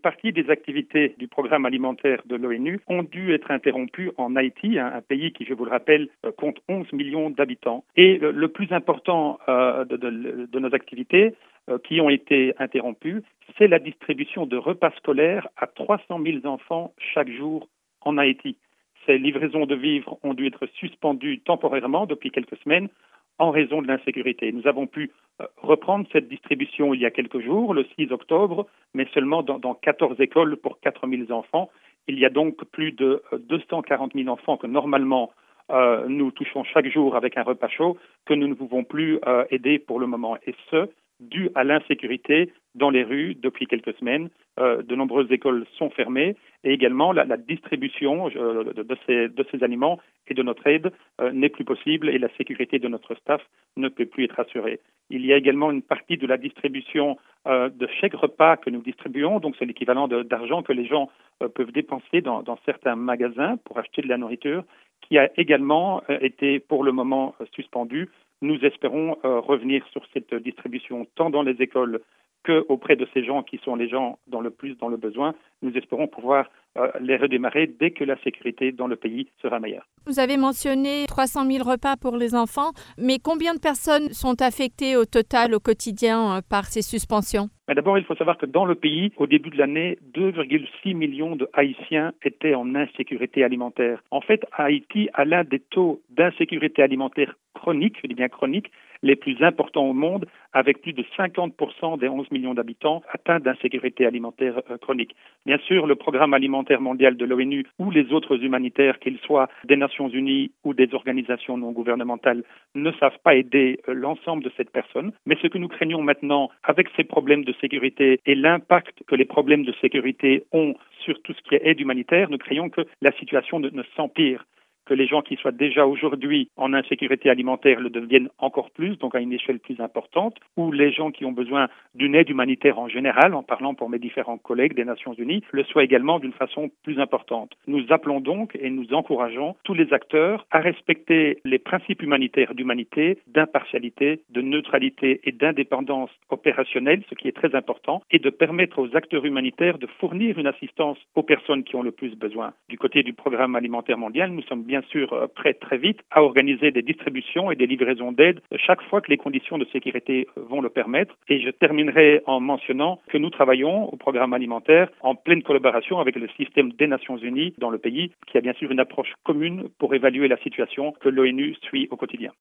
partie des activités du programme alimentaire de l'ONU ont dû être interrompues en Haïti, un pays qui, je vous le rappelle, compte 11 millions d'habitants. Et le plus important de nos activités qui ont été interrompues, c'est la distribution de repas scolaires à 300 000 enfants chaque jour en Haïti. Ces livraisons de vivres ont dû être suspendues temporairement depuis quelques semaines en raison de l'insécurité. Nous avons pu reprendre cette distribution il y a quelques jours, le 6 octobre, mais seulement dans 14 écoles pour 4 000 enfants. Il y a donc plus de 240 000 enfants que normalement nous touchons chaque jour avec un repas chaud que nous ne pouvons plus aider pour le moment. Et ce, dû à l'insécurité dans les rues depuis quelques semaines. De nombreuses écoles sont fermées et également la distribution de ces aliments et de notre aide n'est plus possible et la sécurité de notre staff ne peut plus être assurée. Il y a également une partie de la distribution de chèques repas que nous distribuons, donc c'est l'équivalent d'argent que les gens peuvent dépenser dans certains magasins pour acheter de la nourriture, qui a également été pour le moment suspendu. Nous espérons revenir sur cette distribution tant dans les écoles qu'auprès de ces gens qui sont les gens dans le plus dans le besoin. Nous espérons pouvoir les redémarrer dès que la sécurité dans le pays sera meilleure. Vous avez mentionné 300 000 repas pour les enfants, mais combien de personnes sont affectées au total, au quotidien, par ces suspensions? D'abord, il faut savoir que dans le pays, au début de l'année, 2,6 millions de Haïtiens étaient en insécurité alimentaire. En fait, Haïti a l'un des taux d'insécurité alimentaire chronique, je dis bien chronique, les plus importants au monde, avec plus de 50% des 11 millions d'habitants atteints d'insécurité alimentaire chronique. Bien sûr, le programme alimentaire mondial de l'ONU ou les autres humanitaires, qu'ils soient des Nations Unies ou des organisations non gouvernementales, ne savent pas aider l'ensemble de cette personne. Mais ce que nous craignons maintenant avec ces problèmes de sécurité et l'impact que les problèmes de sécurité ont sur tout ce qui est aide humanitaire, nous craignons que la situation ne s'empire, que les gens qui soient déjà aujourd'hui en insécurité alimentaire le deviennent encore plus, donc à une échelle plus importante, ou les gens qui ont besoin d'une aide humanitaire en général, en parlant pour mes différents collègues des Nations Unies, le soient également d'une façon plus importante. Nous appelons donc et nous encourageons tous les acteurs à respecter les principes humanitaires d'humanité, d'impartialité, de neutralité et d'indépendance opérationnelle, ce qui est très important, et de permettre aux acteurs humanitaires de fournir une assistance aux personnes qui ont le plus besoin. Du côté du programme alimentaire mondial, nous sommes bien sûr prêts très vite à organiser des distributions et des livraisons d'aide chaque fois que les conditions de sécurité vont le permettre. Et je terminerai en mentionnant que nous travaillons au programme alimentaire en pleine collaboration avec le système des Nations Unies dans le pays, qui a bien sûr une approche commune pour évaluer la situation que l'ONU suit au quotidien.